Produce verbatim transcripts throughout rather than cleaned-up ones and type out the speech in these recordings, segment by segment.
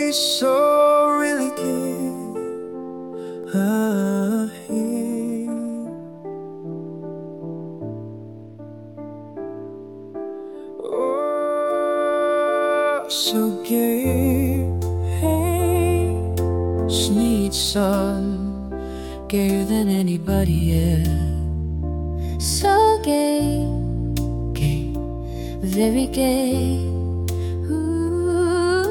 He's so really good. Ah, he- Oh, so gay. Hey, Sneed son, gayer than anybody else. So gay, Gay, very gay. Ooh,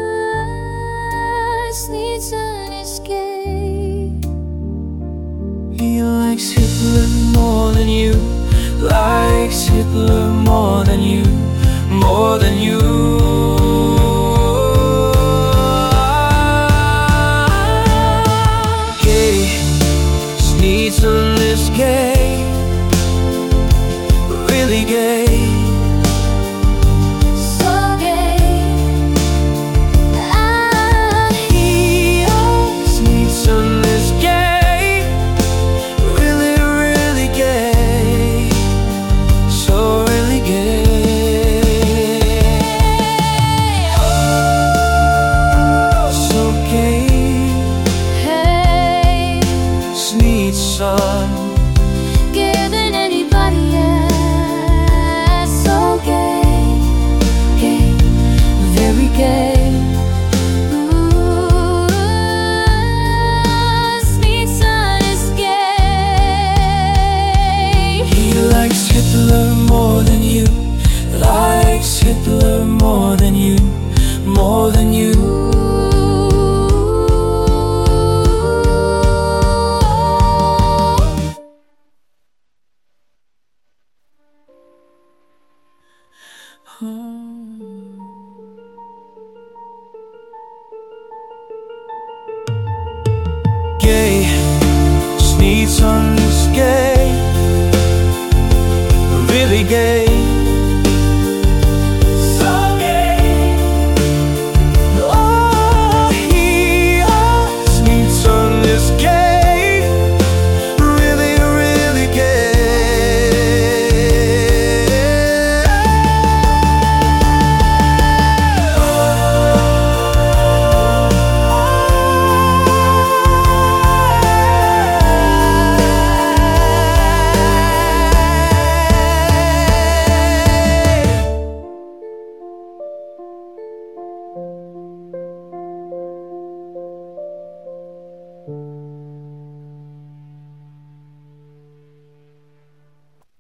Sneed son is gay. he likes Hitler more than you. Likes Hitler more than you. More than you.